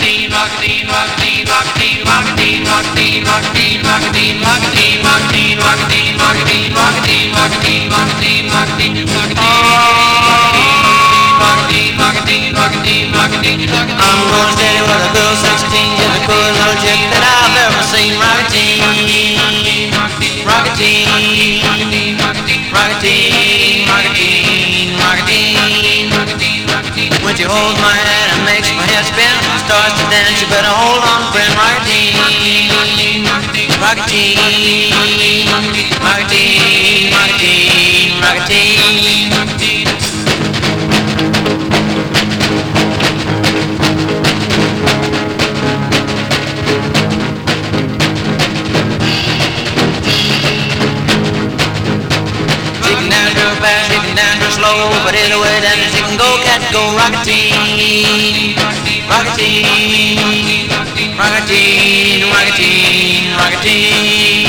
I'm going steady with a girl 16, just the coolest little chick that I've ever seen. Rocketine, rocketine, rocketine, rocketine, rocketine. When she holds my hand and makes my head spin, starts to dance, you better hold on, friend. Rocketine, rocketine, rocketine, rocketine, rocketine. Slow, but either way that she can go, cat go, rocketine, rocketine, rocketine, rocketine, rocketine.